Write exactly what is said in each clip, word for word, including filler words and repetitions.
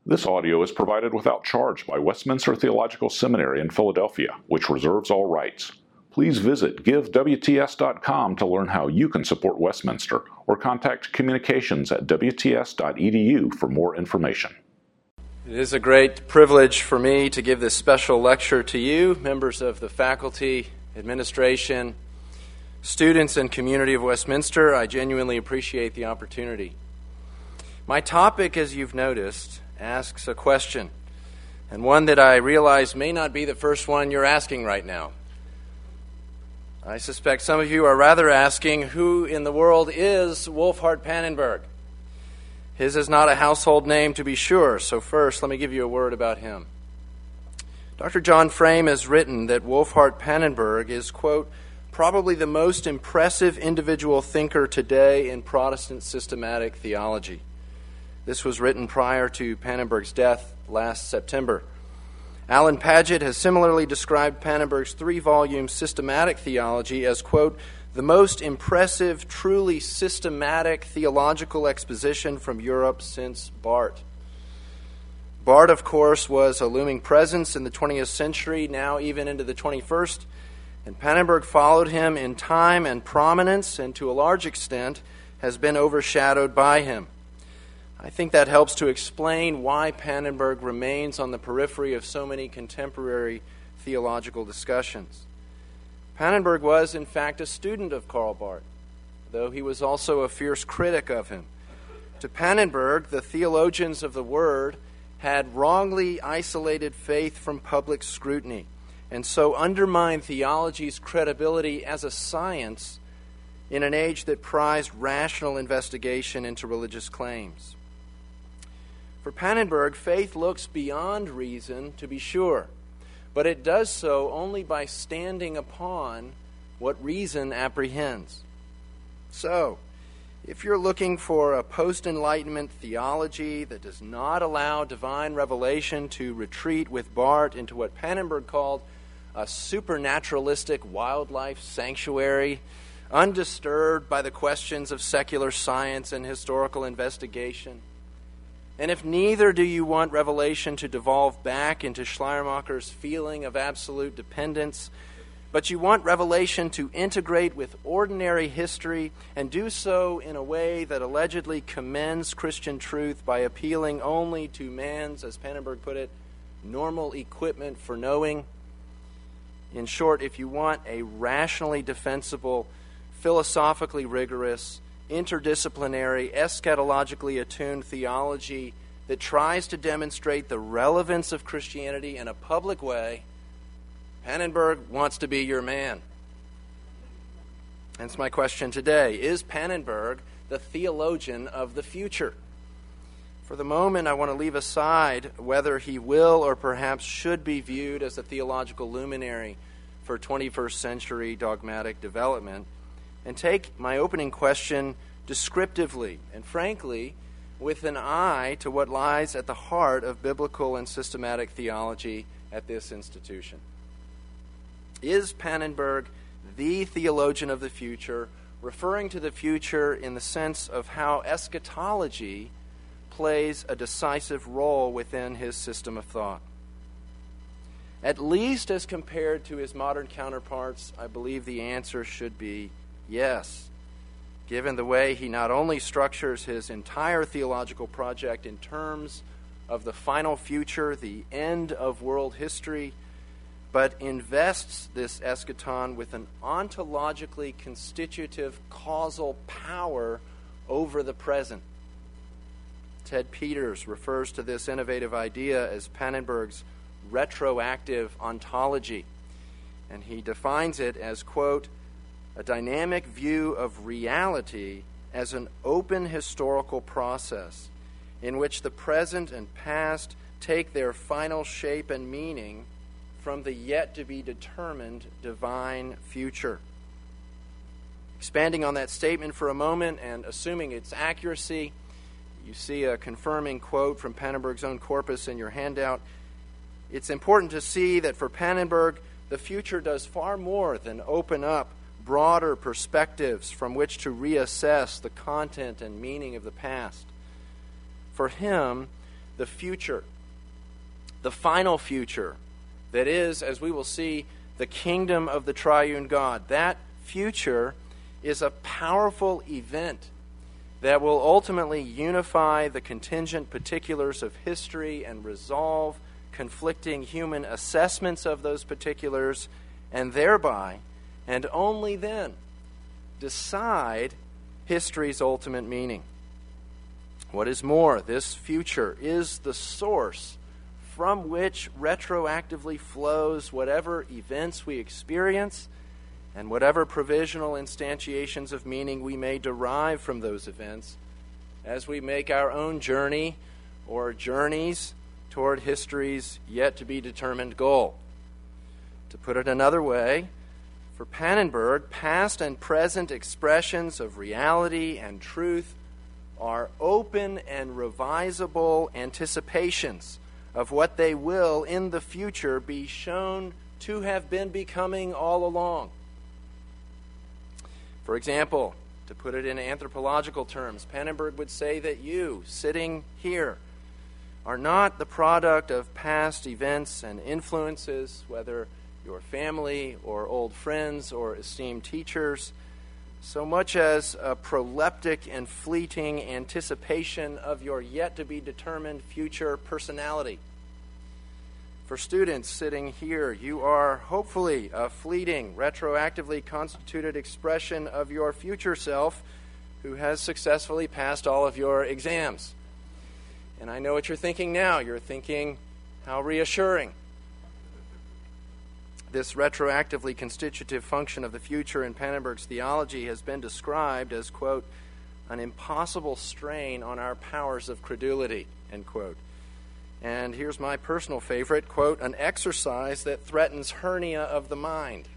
This audio is provided without charge by Westminster Theological Seminary in Philadelphia, which reserves all rights. Please visit give w t s dot com to learn how you can support Westminster, or contact communications at w t s dot e d u for more information. It is a great privilege for me to give this special lecture to you, members of the faculty, administration, students, and community of Westminster. I genuinely appreciate the opportunity. My topic, as you've noticed, asks a question, and one that I realize may not be the first one you're asking right now. I suspect some of you are rather asking, who in the world is Wolfhart Pannenberg? His is not a household name, to be sure, so first let me give you a word about him. Doctor John Frame has written that Wolfhart Pannenberg is, quote, probably the most impressive individual thinker today in Protestant systematic theology. This was written prior to Pannenberg's death last September. Alan Paget has similarly described Pannenberg's three-volume systematic theology as, quote, the most impressive, truly systematic theological exposition from Europe since Barth. Barth, of course, was a looming presence in the twentieth century, now even into the twenty-first, and Pannenberg followed him in time and prominence, and to a large extent has been overshadowed by him. I think that helps to explain why Pannenberg remains on the periphery of so many contemporary theological discussions. Pannenberg was, in fact, a student of Karl Barth, though he was also a fierce critic of him. To Pannenberg, the theologians of the Word had wrongly isolated faith from public scrutiny, and so undermined theology's credibility as a science in an age that prized rational investigation into religious claims. For Pannenberg, faith looks beyond reason, to be sure, but it does so only by standing upon what reason apprehends. So, if you're looking for a post-Enlightenment theology that does not allow divine revelation to retreat with Barth into what Pannenberg called a supernaturalistic wildlife sanctuary, undisturbed by the questions of secular science and historical investigation, and if neither do you want revelation to devolve back into Schleiermacher's feeling of absolute dependence, but you want revelation to integrate with ordinary history and do so in a way that allegedly commends Christian truth by appealing only to man's, as Pannenberg put it, normal equipment for knowing. In short, if you want a rationally defensible, philosophically rigorous, interdisciplinary, eschatologically attuned theology that tries to demonstrate the relevance of Christianity in a public way, Pannenberg wants to be your man. Hence my question today. Is Pannenberg the theologian of the future? For the moment, I want to leave aside whether he will or perhaps should be viewed as a theological luminary for twenty-first century dogmatic development, and take my opening question descriptively and frankly with an eye to what lies at the heart of biblical and systematic theology at this institution. Is Pannenberg the theologian of the future, referring to the future in the sense of how eschatology plays a decisive role within his system of thought? At least as compared to his modern counterparts, I believe the answer should be yes, given the way he not only structures his entire theological project in terms of the final future, the end of world history, but invests this eschaton with an ontologically constitutive causal power over the present. Ted Peters refers to this innovative idea as Pannenberg's retroactive ontology, and he defines it as, quote, a dynamic view of reality as an open historical process in which the present and past take their final shape and meaning from the yet-to-be-determined divine future. Expanding on that statement for a moment and assuming its accuracy, you see a confirming quote from Pannenberg's own corpus in your handout. It's important to see that for Pannenberg, the future does far more than open up broader perspectives from which to reassess the content and meaning of the past. For him, the future, the final future, that is, as we will see, the kingdom of the triune God. That future is a powerful event that will ultimately unify the contingent particulars of history and resolve conflicting human assessments of those particulars, and thereby, and only then, decide history's ultimate meaning. What is more, this future is the source from which retroactively flows whatever events we experience and whatever provisional instantiations of meaning we may derive from those events as we make our own journey or journeys toward history's yet-to-be-determined goal. To put it another way, for Pannenberg, past and present expressions of reality and truth are open and revisable anticipations of what they will in the future be shown to have been becoming all along. For example, to put it in anthropological terms, Pannenberg would say that you, sitting here, are not the product of past events and influences, whether your family or old friends or esteemed teachers, so much as a proleptic and fleeting anticipation of your yet-to-be-determined future personality. For students sitting here, you are hopefully a fleeting, retroactively constituted expression of your future self who has successfully passed all of your exams. And I know what you're thinking now. You're thinking, how reassuring. This retroactively constitutive function of the future in Pannenberg's theology has been described as, quote, an impossible strain on our powers of credulity, end quote. And here's my personal favorite, quote, an exercise that threatens hernia of the mind.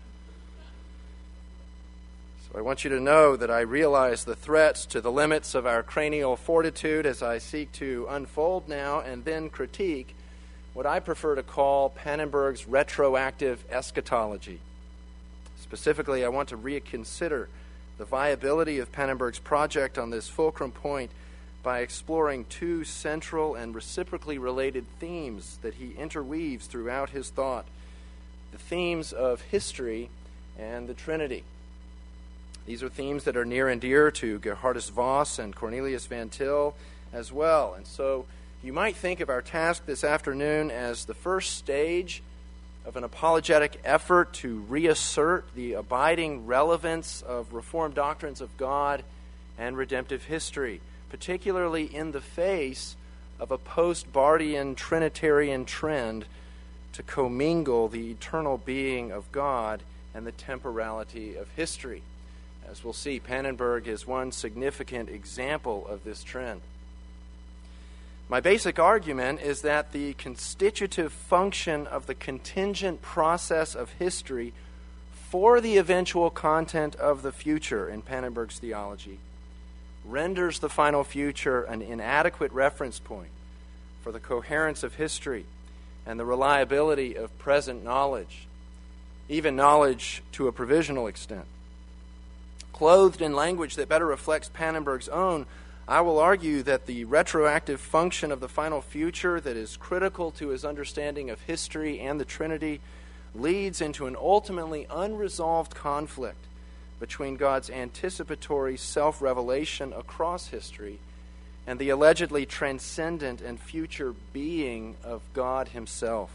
So I want you to know that I realize the threats to the limits of our cranial fortitude as I seek to unfold now and then critique what I prefer to call Pannenberg's retroactive eschatology. Specifically, I want to reconsider the viability of Pannenberg's project on this fulcrum point by exploring two central and reciprocally related themes that he interweaves throughout his thought, the themes of history and the Trinity. These are themes that are near and dear to Gerhardus Voss and Cornelius Van Til as well. And so you might think of our task this afternoon as the first stage of an apologetic effort to reassert the abiding relevance of Reformed doctrines of God and redemptive history, particularly in the face of a post-Bardian Trinitarian trend to commingle the eternal being of God and the temporality of history. As we'll see, Pannenberg is one significant example of this trend. My basic argument is that the constitutive function of the contingent process of history for the eventual content of the future in Pannenberg's theology renders the final future an inadequate reference point for the coherence of history and the reliability of present knowledge, even knowledge to a provisional extent. Clothed in language that better reflects Pannenberg's own, I will argue that the retroactive function of the final future that is critical to his understanding of history and the Trinity leads into an ultimately unresolved conflict between God's anticipatory self-revelation across history and the allegedly transcendent and future being of God himself.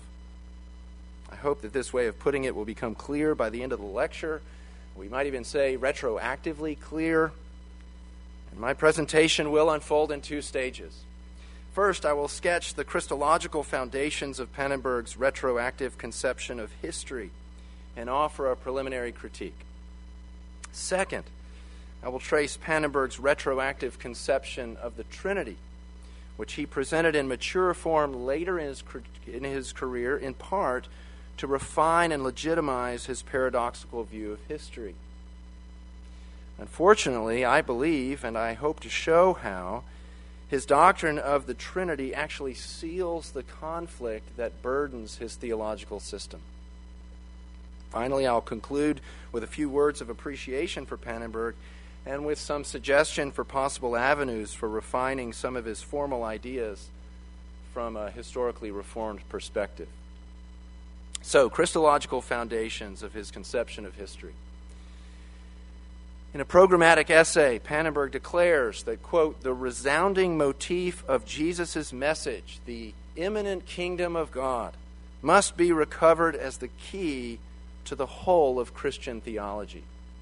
I hope that this way of putting it will become clear by the end of the lecture. We might even say retroactively clear. And my presentation will unfold in two stages. First, I will sketch the Christological foundations of Pannenberg's retroactive conception of history and offer a preliminary critique. Second, I will trace Pannenberg's retroactive conception of the Trinity, which he presented in mature form later in his, in his career, in part to refine and legitimize his paradoxical view of history. Unfortunately, I believe, and I hope to show how, his doctrine of the Trinity actually seals the conflict that burdens his theological system. Finally, I'll conclude with a few words of appreciation for Pannenberg and with some suggestion for possible avenues for refining some of his formal ideas from a historically reformed perspective. So, Christological foundations of his conception of history. In a programmatic essay, Pannenberg declares that, quote, the resounding motif of Jesus' message, the imminent kingdom of God, must be recovered as the key to the whole of Christian theology.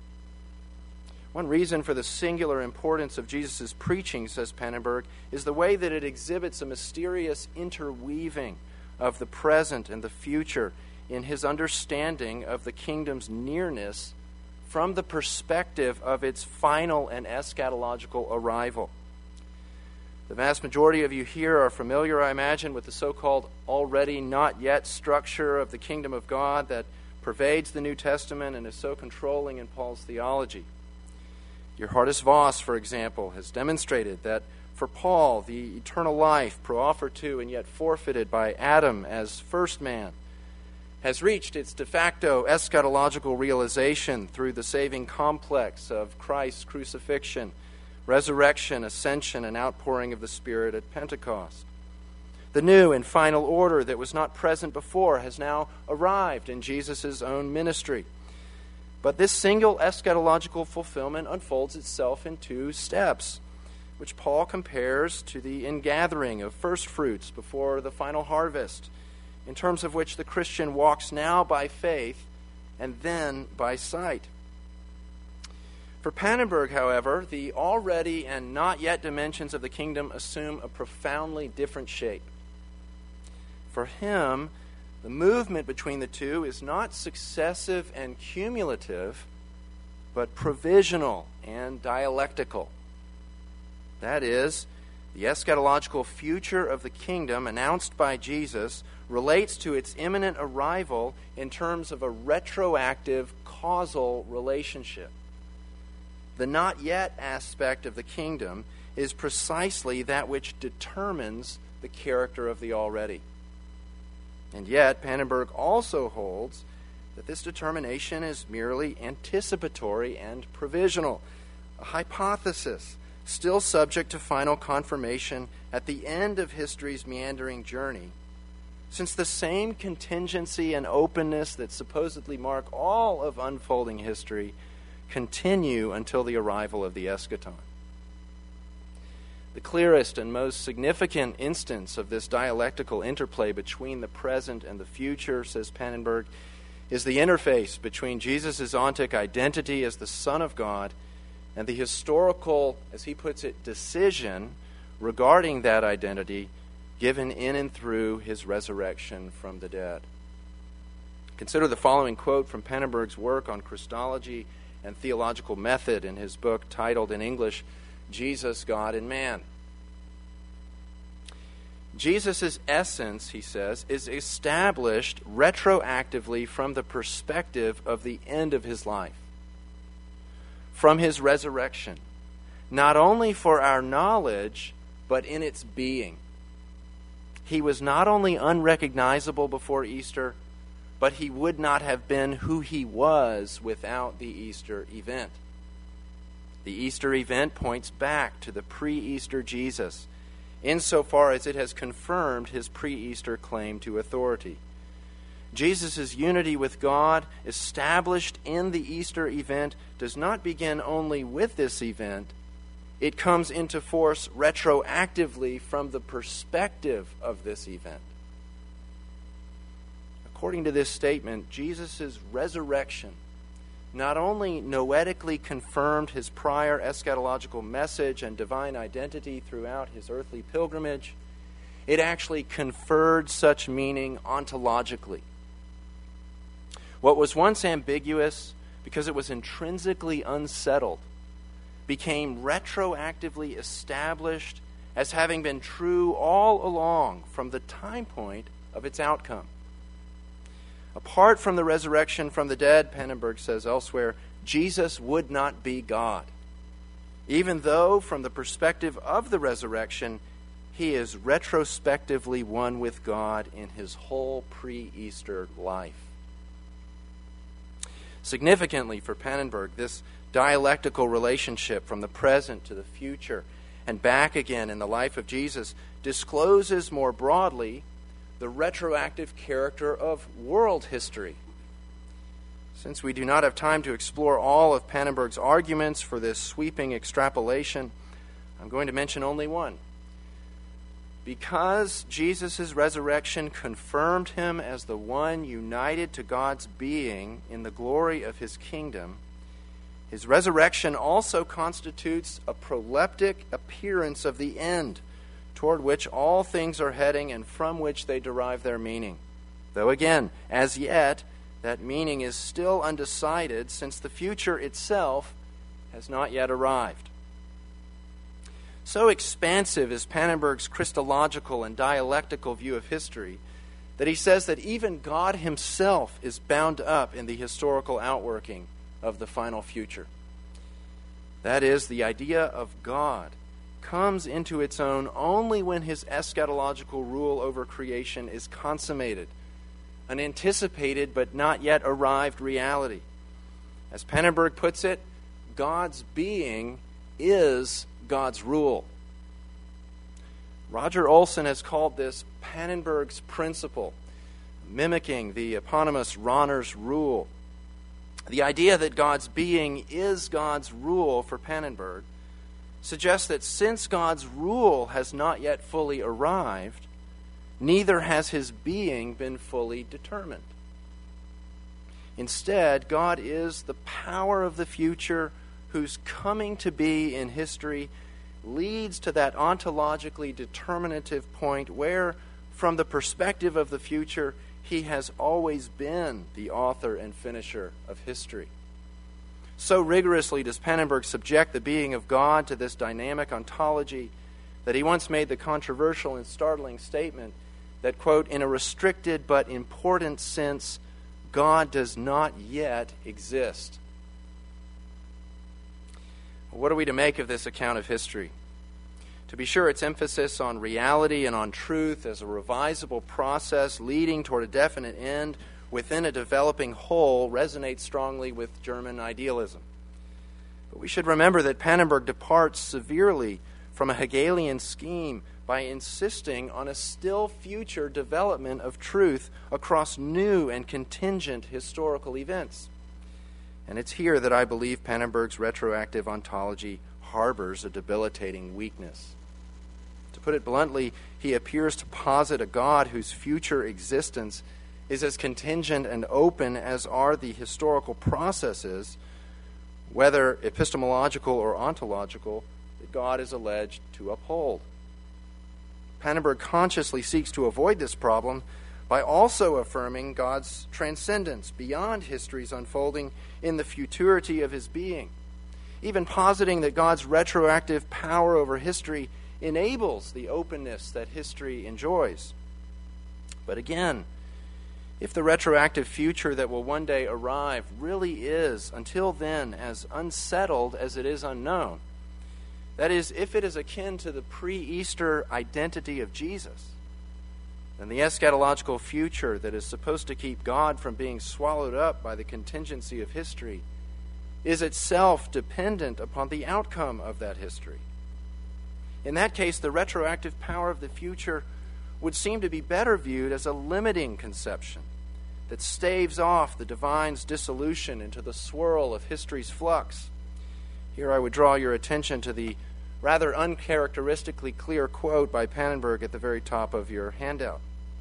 One reason for the singular importance of Jesus' preaching, says Pannenberg, is the way that it exhibits a mysterious interweaving of the present and the future in his understanding of the kingdom's nearness from the perspective of its final and eschatological arrival. The vast majority of you here are familiar, I imagine, with the so-called already not yet structure of the kingdom of God that pervades the New Testament and is so controlling in Paul's theology. Geerhardus Voss, for example, has demonstrated that for Paul, the eternal life proffered to and yet forfeited by Adam as first man has reached its de facto eschatological realization through the saving complex of Christ's crucifixion, resurrection, ascension, and outpouring of the Spirit at Pentecost. The new and final order that was not present before has now arrived in Jesus' own ministry. But this single eschatological fulfillment unfolds itself in two steps, which Paul compares to the ingathering of first fruits before the final harvest, in terms of which the Christian walks now by faith and then by sight. For Pannenberg, however, the already and not yet dimensions of the kingdom assume a profoundly different shape. For him, the movement between the two is not successive and cumulative, but provisional and dialectical. That is, the eschatological future of the kingdom announced by Jesus relates to its imminent arrival in terms of a retroactive causal relationship. The not yet aspect of the kingdom is precisely that which determines the character of the already. And yet, Pannenberg also holds that this determination is merely anticipatory and provisional, a hypothesis still subject to final confirmation at the end of history's meandering journey, since the same contingency and openness that supposedly mark all of unfolding history continue until the arrival of the eschaton. The clearest and most significant instance of this dialectical interplay between the present and the future, says Pannenberg, is the interface between Jesus' ontic identity as the Son of God and the historical, as he puts it, decision regarding that identity given in and through his resurrection from the dead. Consider the following quote from Pannenberg's work on Christology and theological method in his book titled in English, Jesus, God, and Man. Jesus' essence, he says, is established retroactively from the perspective of the end of his life, from his resurrection, not only for our knowledge, but in its being. He was not only unrecognizable before Easter, but he would not have been who he was without the Easter event. The Easter event points back to the pre-Easter Jesus, insofar as it has confirmed his pre-Easter claim to authority. Jesus' unity with God, established in the Easter event, does not begin only with this event. It comes into force retroactively from the perspective of this event. According to this statement, Jesus' resurrection not only noetically confirmed his prior eschatological message and divine identity throughout his earthly pilgrimage, it actually conferred such meaning ontologically. What was once ambiguous because it was intrinsically unsettled became retroactively established as having been true all along from the time point of its outcome. Apart from the resurrection from the dead, Pannenberg says elsewhere, Jesus would not be God, even though from the perspective of the resurrection, he is retrospectively one with God in his whole pre-Easter life. Significantly for Pannenberg, this dialectical relationship from the present to the future and back again in the life of Jesus discloses more broadly the retroactive character of world history. Since we do not have time to explore all of Pannenberg's arguments for this sweeping extrapolation, I'm going to mention only one. Because Jesus' resurrection confirmed him as the one united to God's being in the glory of his kingdom, his resurrection also constitutes a proleptic appearance of the end, toward which all things are heading and from which they derive their meaning. Though again, as yet, that meaning is still undecided, since the future itself has not yet arrived. So expansive is Pannenberg's Christological and dialectical view of history that he says that even God himself is bound up in the historical outworking of the final future. That is, the idea of God comes into its own only when his eschatological rule over creation is consummated, an anticipated but not yet arrived reality. As Pannenberg puts it, God's being is God's rule. Roger Olson has called this Pannenberg's principle, mimicking the eponymous Rahner's rule. The idea that God's being is God's rule for Pannenberg suggests that since God's rule has not yet fully arrived, neither has his being been fully determined. Instead, God is the power of the future whose coming to be in history leads to that ontologically determinative point where, from the perspective of the future, he has always been the author and finisher of history. So rigorously does Pannenberg subject the being of God to this dynamic ontology that he once made the controversial and startling statement that, quote, in a restricted but important sense, God does not yet exist. What are we to make of this account of history? To be sure, its emphasis on reality and on truth as a revisable process leading toward a definite end within a developing whole resonates strongly with German idealism. But we should remember that Pannenberg departs severely from a Hegelian scheme by insisting on a still future development of truth across new and contingent historical events. And it's here that I believe Pannenberg's retroactive ontology harbors a debilitating weakness. To put it bluntly, he appears to posit a God whose future existence is as contingent and open as are the historical processes, whether epistemological or ontological, that God is alleged to uphold. Pannenberg consciously seeks to avoid this problem by also affirming God's transcendence beyond history's unfolding in the futurity of his being, even positing that God's retroactive power over history enables the openness that history enjoys. But again, if the retroactive future that will one day arrive really is, until then, as unsettled as it is unknown, that is, if it is akin to the pre-Easter identity of Jesus, then the eschatological future that is supposed to keep God from being swallowed up by the contingency of history is itself dependent upon the outcome of that history. In that case, the retroactive power of the future would seem to be better viewed as a limiting conception that staves off the divine's dissolution into the swirl of history's flux. Here I would draw your attention to the rather uncharacteristically clear quote by Pannenberg at the very top of your handout.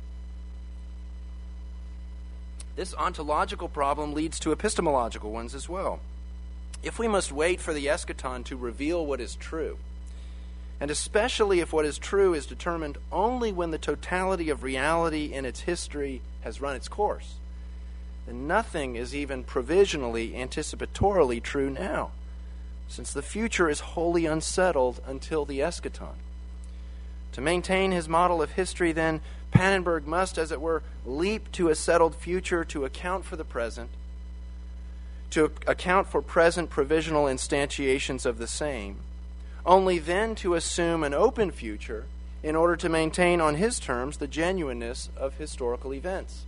This ontological problem leads to epistemological ones as well. If we must wait for the eschaton to reveal what is true, and especially if what is true is determined only when the totality of reality in its history has run its course, then nothing is even provisionally anticipatorily true now, since the future is wholly unsettled until the eschaton. To maintain his model of history, then, Pannenberg must, as it were, leap to a settled future to account for the present, to account for present provisional instantiations of the same, only then to assume an open future in order to maintain on his terms the genuineness of historical events.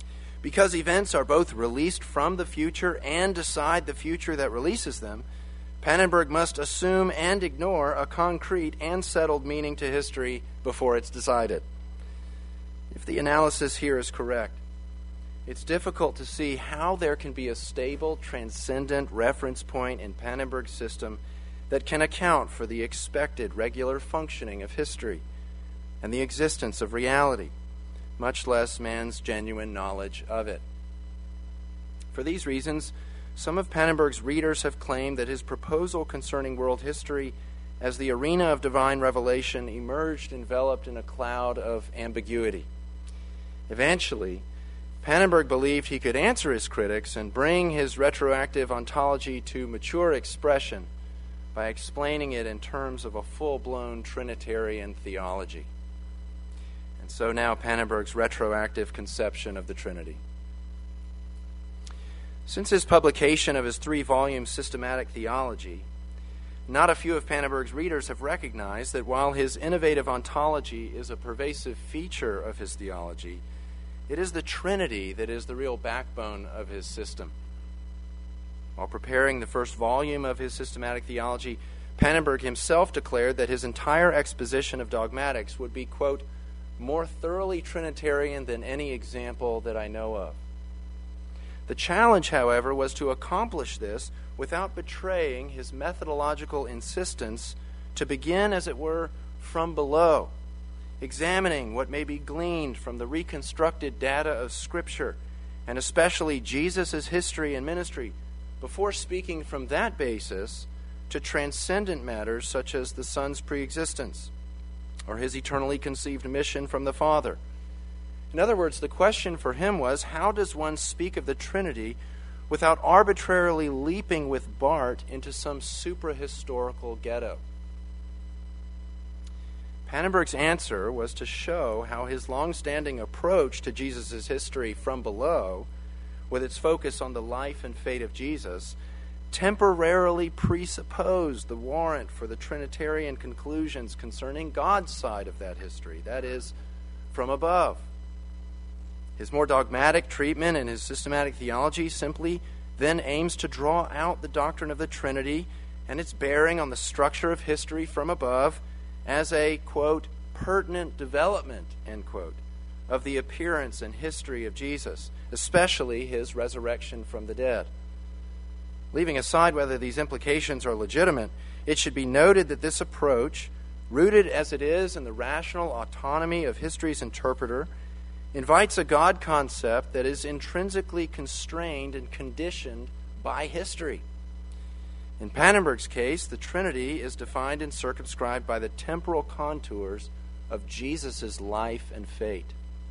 Because events are both released from the future and decide the future that releases them, Pannenberg must assume and ignore a concrete and settled meaning to history before it's decided. If the analysis here is correct, it's difficult to see how there can be a stable, transcendent reference point in Pannenberg's system that can account for the expected regular functioning of history and the existence of reality, much less man's genuine knowledge of it. For these reasons, some of Pannenberg's readers have claimed that his proposal concerning world history as the arena of divine revelation emerged enveloped in a cloud of ambiguity. Eventually, Pannenberg believed he could answer his critics and bring his retroactive ontology to mature expression by explaining it in terms of a full-blown Trinitarian theology. And so now Pannenberg's retroactive conception of the Trinity. Since his publication of his three-volume systematic theology, not a few of Pannenberg's readers have recognized that while his innovative ontology is a pervasive feature of his theology, it is the Trinity that is the real backbone of his system. While preparing the first volume of his systematic theology, Pannenberg himself declared that his entire exposition of dogmatics would be, quote, more thoroughly Trinitarian than any example that I know of. The challenge, however, was to accomplish this without betraying his methodological insistence to begin, as it were, from below, examining what may be gleaned from the reconstructed data of Scripture, and especially Jesus' history and ministry, before speaking from that basis to transcendent matters such as the Son's preexistence or his eternally conceived mission from the Father. In other words, the question for him was, how does one speak of the Trinity without arbitrarily leaping with Barth into some supra-historical ghetto? Pannenberg's answer was to show how his long-standing approach to Jesus' history from below, with its focus on the life and fate of Jesus, temporarily presupposed the warrant for the Trinitarian conclusions concerning God's side of that history, that is, from above. His more dogmatic treatment in his systematic theology simply then aims to draw out the doctrine of the Trinity and its bearing on the structure of history from above as a, quote, pertinent development, end quote, of the appearance and history of Jesus, especially his resurrection from the dead. Leaving aside whether these implications are legitimate, it should be noted that this approach, rooted as it is in the rational autonomy of history's interpreter, invites a God concept that is intrinsically constrained and conditioned by history. In Pannenberg's case, the Trinity is defined and circumscribed by the temporal contours of Jesus' life and fate.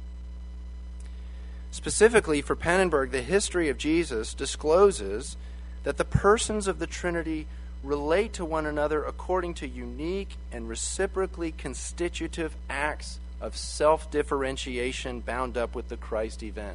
Specifically for Pannenberg, the history of Jesus discloses that the persons of the Trinity relate to one another according to unique and reciprocally constitutive acts of self-differentiation bound up with the Christ event.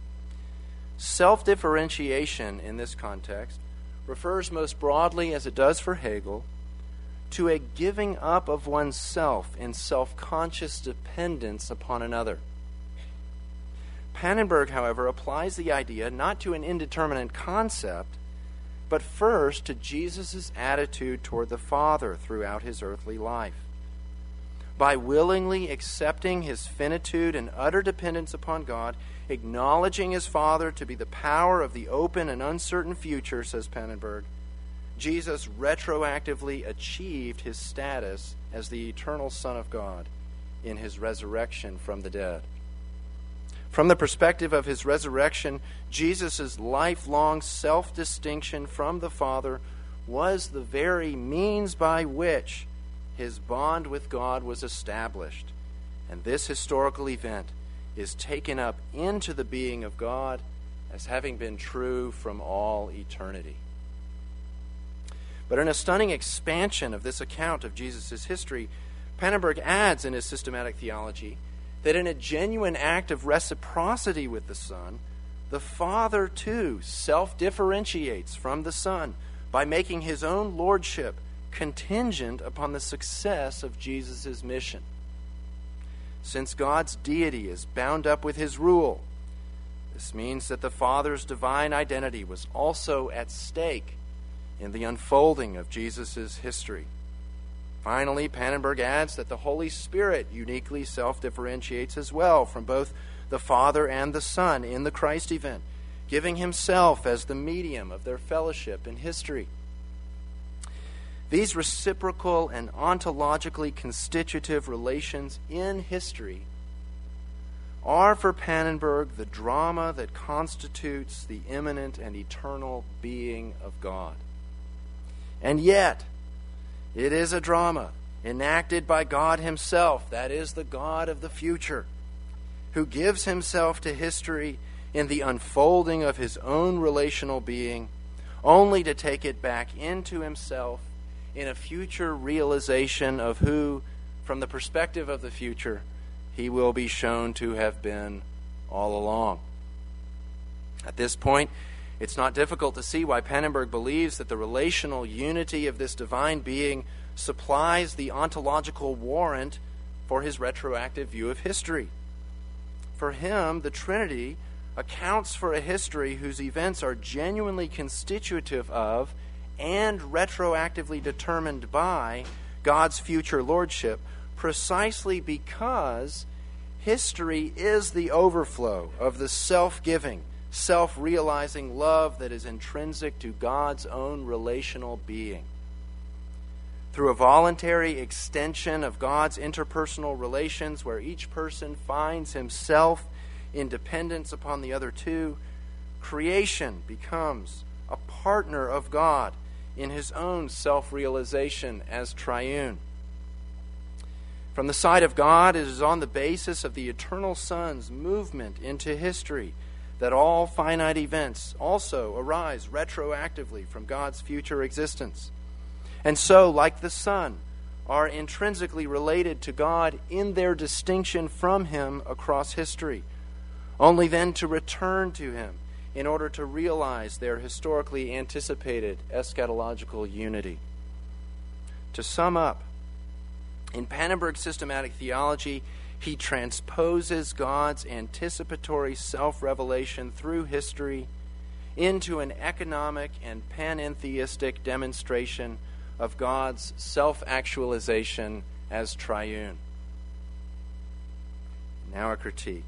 Self-differentiation in this context refers most broadly, as it does for Hegel, to a giving up of oneself in self-conscious dependence upon another. Pannenberg, however, applies the idea not to an indeterminate concept, but first to Jesus' attitude toward the Father throughout his earthly life. By willingly accepting his finitude and utter dependence upon God, acknowledging his Father to be the power of the open and uncertain future, says Pannenberg, Jesus retroactively achieved his status as the eternal Son of God in his resurrection from the dead. From the perspective of his resurrection, Jesus' lifelong self-distinction from the Father was the very means by which his bond with God was established. And this historical event is taken up into the being of God as having been true from all eternity. But in a stunning expansion of this account of Jesus' history, Pannenberg adds in his systematic theology that in a genuine act of reciprocity with the Son, the Father too self-differentiates from the Son by making his own lordship contingent upon the success of Jesus' mission. Since God's deity is bound up with his rule, this means that the Father's divine identity was also at stake in the unfolding of Jesus' history. Finally, Pannenberg adds that the Holy Spirit uniquely self-differentiates as well from both the Father and the Son in the Christ event, giving himself as the medium of their fellowship in history. These reciprocal and ontologically constitutive relations in history are for Pannenberg the drama that constitutes the immanent and eternal being of God. And yet, it is a drama enacted by God himself, that is, the God of the future, who gives himself to history in the unfolding of his own relational being, only to take it back into himself in a future realization of who, from the perspective of the future, he will be shown to have been all along. At this point, it's not difficult to see why Pannenberg believes that the relational unity of this divine being supplies the ontological warrant for his retroactive view of history. For him, the Trinity accounts for a history whose events are genuinely constitutive of and retroactively determined by God's future lordship, precisely because history is the overflow of the self-giving, self-realizing love that is intrinsic to God's own relational being. Through a voluntary extension of God's interpersonal relations, where each person finds himself in dependence upon the other two, creation becomes a partner of God in his own self-realization as triune. From the side of God, it is on the basis of the eternal Son's movement into history that all finite events also arise retroactively from God's future existence. And so, like the Son, are intrinsically related to God in their distinction from him across history, only then to return to him in order to realize their historically anticipated eschatological unity. To sum up, in Pannenberg's systematic theology, he transposes God's anticipatory self-revelation through history into an economic and panentheistic demonstration of God's self-actualization as triune. Now a critique.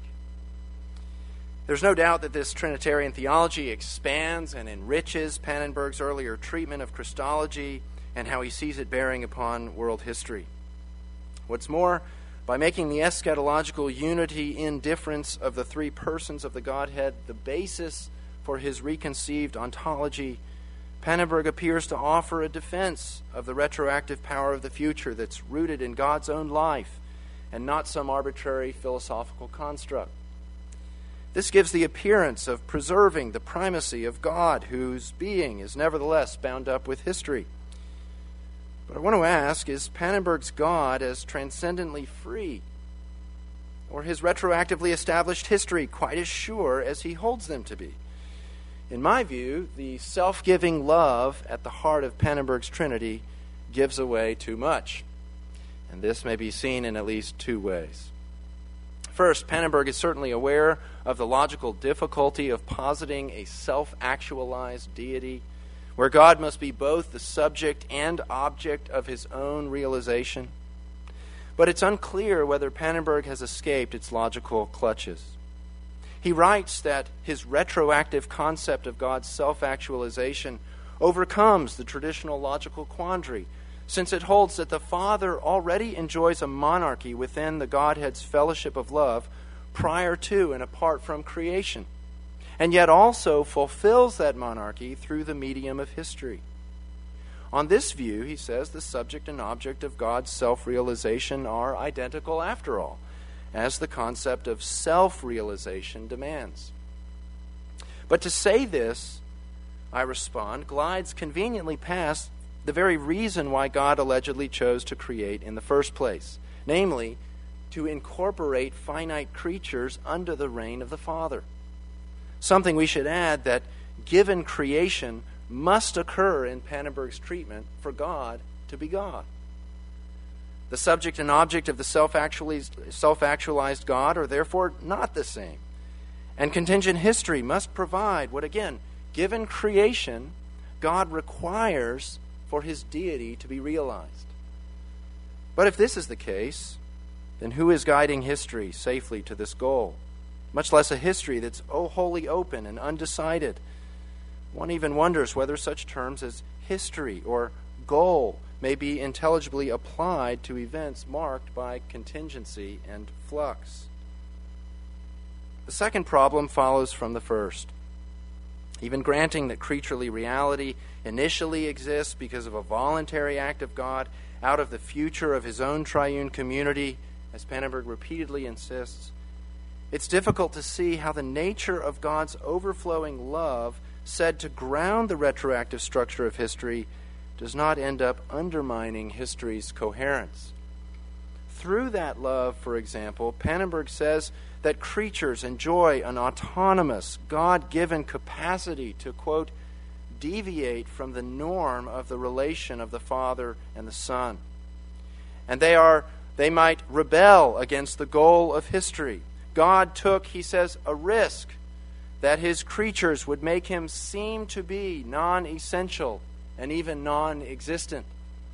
There's no doubt that this Trinitarian theology expands and enriches Pannenberg's earlier treatment of Christology and how he sees it bearing upon world history. What's more, by making the eschatological unity in difference of the three persons of the Godhead the basis for his reconceived ontology, Pannenberg appears to offer a defense of the retroactive power of the future that's rooted in God's own life and not some arbitrary philosophical construct. This gives the appearance of preserving the primacy of God, whose being is nevertheless bound up with history. But I want to ask, is Pannenberg's God as transcendently free, or his retroactively established history quite as sure as he holds them to be? In my view, the self-giving love at the heart of Pannenberg's Trinity gives away too much. And this may be seen in at least two ways. First, Pannenberg is certainly aware of the logical difficulty of positing a self-actualized deity, where God must be both the subject and object of his own realization. But it's unclear whether Pannenberg has escaped its logical clutches. He writes that his retroactive concept of God's self-actualization overcomes the traditional logical quandary, since it holds that the Father already enjoys a monarchy within the Godhead's fellowship of love prior to and apart from creation, and yet also fulfills that monarchy through the medium of history. On this view, he says, the subject and object of God's self-realization are identical after all, as the concept of self-realization demands. But to say this, I respond, glides conveniently past the very reason why God allegedly chose to create in the first place, namely, to incorporate finite creatures under the reign of the Father. Something we should add that, given creation, must occur in Pannenberg's treatment for God to be God. The subject and object of the self-actualized, self-actualized God are therefore not the same. And contingent history must provide what, again, given creation, God requires for his deity to be realized. But if this is the case, then who is guiding history safely to this goal? Much less a history that's oh wholly open and undecided. One even wonders whether such terms as history or goal may be intelligibly applied to events marked by contingency and flux. The second problem follows from the first. Even granting that creaturely reality initially exists because of a voluntary act of God out of the future of his own triune community, as Pannenberg repeatedly insists, it's difficult to see how the nature of God's overflowing love, said to ground the retroactive structure of history, does not end up undermining history's coherence. Through that love, for example, Pannenberg says that creatures enjoy an autonomous, God-given capacity to, quote, deviate from the norm of the relation of the Father and the Son. And they are they might rebel against the goal of history. God took, he says, a risk that his creatures would make him seem to be non-essential and even non-existent.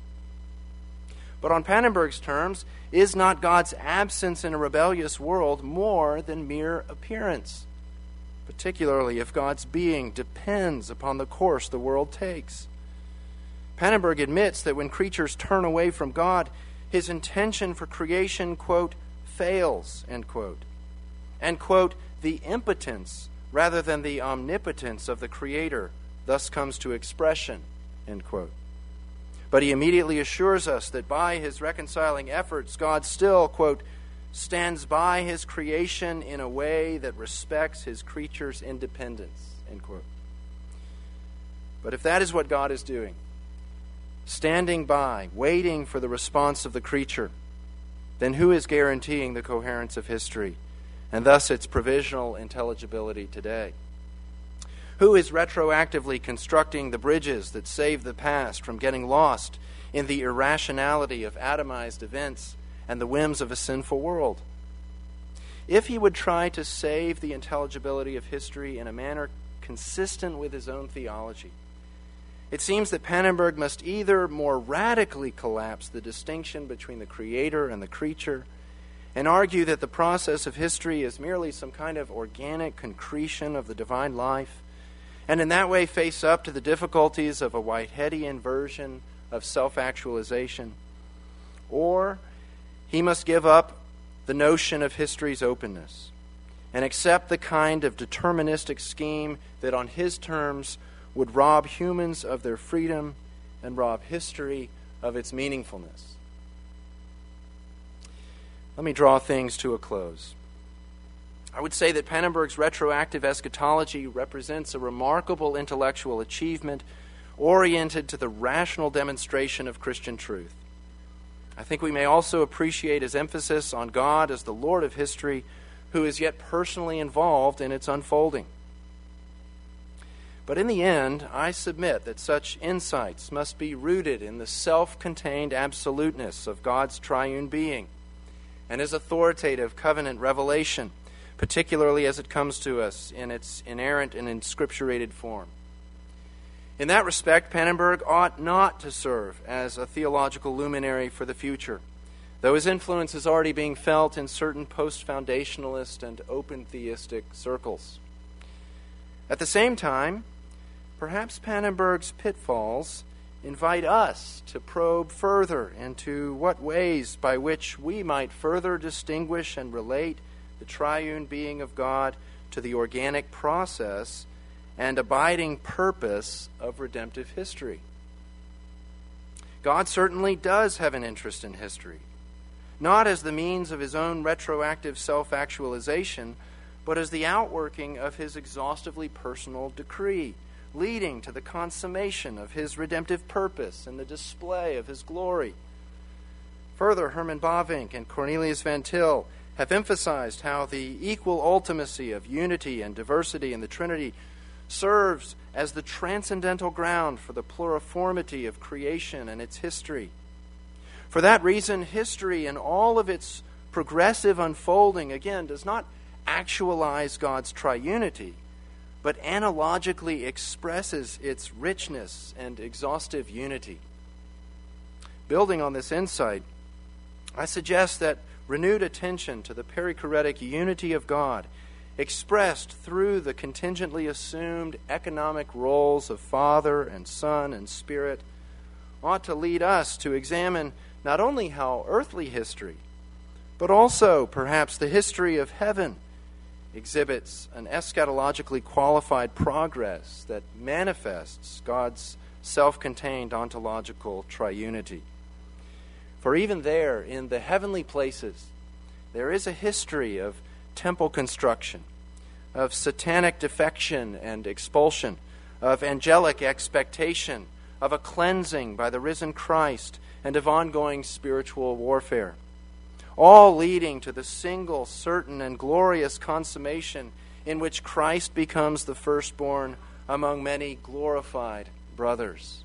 But on Pannenberg's terms, is not God's absence in a rebellious world more than mere appearance, particularly if God's being depends upon the course the world takes? Pannenberg admits that when creatures turn away from God, his intention for creation, quote, fails, end quote. And, quote, the impotence rather than the omnipotence of the Creator thus comes to expression, end quote. But he immediately assures us that by his reconciling efforts, God still, quote, stands by his creation in a way that respects his creature's independence, end quote. But if that is what God is doing, standing by, waiting for the response of the creature, then who is guaranteeing the coherence of history, and thus its provisional intelligibility today? Who is retroactively constructing the bridges that save the past from getting lost in the irrationality of atomized events and the whims of a sinful world? If he would try to save the intelligibility of history in a manner consistent with his own theology, it seems that Pannenberg must either more radically collapse the distinction between the creator and the creature and argue that the process of history is merely some kind of organic concretion of the divine life, and in that way face up to the difficulties of a Whiteheadian version of self-actualization, or he must give up the notion of history's openness and accept the kind of deterministic scheme that on his terms would rob humans of their freedom and rob history of its meaningfulness. Let me draw things to a close. I would say that Pannenberg's retroactive eschatology represents a remarkable intellectual achievement oriented to the rational demonstration of Christian truth. I think we may also appreciate his emphasis on God as the Lord of history, who is yet personally involved in its unfolding. But in the end, I submit that such insights must be rooted in the self-contained absoluteness of God's triune being and his authoritative covenant revelation, particularly as it comes to us in its inerrant and inscripturated form. In that respect, Pannenberg ought not to serve as a theological luminary for the future, though his influence is already being felt in certain post-foundationalist and open theistic circles. At the same time, perhaps Pannenberg's pitfalls invite us to probe further into what ways by which we might further distinguish and relate the triune being of God to the organic process and abiding purpose of redemptive history. God certainly does have an interest in history, not as the means of his own retroactive self-actualization, but as the outworking of his exhaustively personal decree, leading to the consummation of his redemptive purpose and the display of his glory. Further, Herman Bavinck and Cornelius Van Til have emphasized how the equal ultimacy of unity and diversity in the Trinity serves as the transcendental ground for the pluriformity of creation and its history. For that reason, history in all of its progressive unfolding, again, does not actualize God's triunity, but analogically expresses its richness and exhaustive unity. Building on this insight, I suggest that renewed attention to the perichoretic unity of God, expressed through the contingently assumed economic roles of Father and Son and Spirit, ought to lead us to examine not only how earthly history, but also perhaps the history of heaven exhibits an eschatologically qualified progress that manifests God's self-contained ontological triunity. For even there, in the heavenly places, there is a history of temple construction, of satanic defection and expulsion, of angelic expectation, of a cleansing by the risen Christ, and of ongoing spiritual warfare, all leading to the single, certain, and glorious consummation in which Christ becomes the firstborn among many glorified brothers.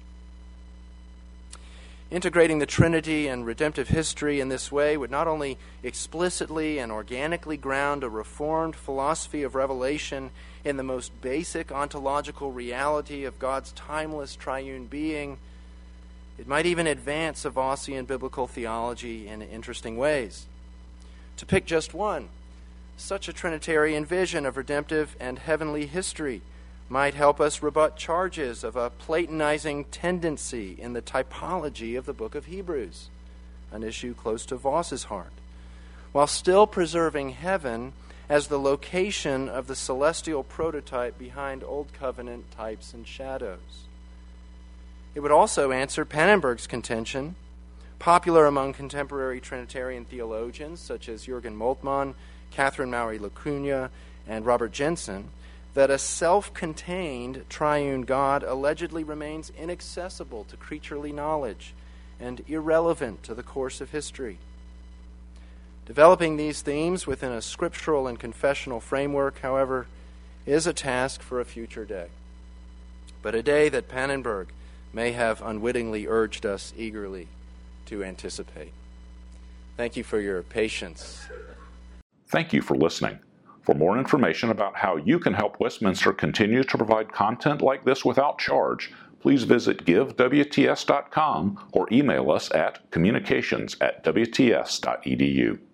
Integrating the Trinity and redemptive history in this way would not only explicitly and organically ground a reformed philosophy of revelation in the most basic ontological reality of God's timeless triune being, it might even advance Savosian biblical theology in interesting ways. To pick just one, such a Trinitarian vision of redemptive and heavenly history might help us rebut charges of a Platonizing tendency in the typology of the book of Hebrews, an issue close to Voss's heart, while still preserving heaven as the location of the celestial prototype behind Old Covenant types and shadows. It would also answer Pannenberg's contention, popular among contemporary Trinitarian theologians such as Jürgen Moltmann, Catherine Maury Lacuna, and Robert Jensen, that a self-contained triune God allegedly remains inaccessible to creaturely knowledge and irrelevant to the course of history. Developing these themes within a scriptural and confessional framework, however, is a task for a future day, but a day that Pannenberg may have unwittingly urged us eagerly to anticipate. Thank you for your patience. Thank you for listening. For more information about how you can help Westminster continue to provide content like this without charge, please visit give W T S dot com or email us at communications at W T S dot E D U.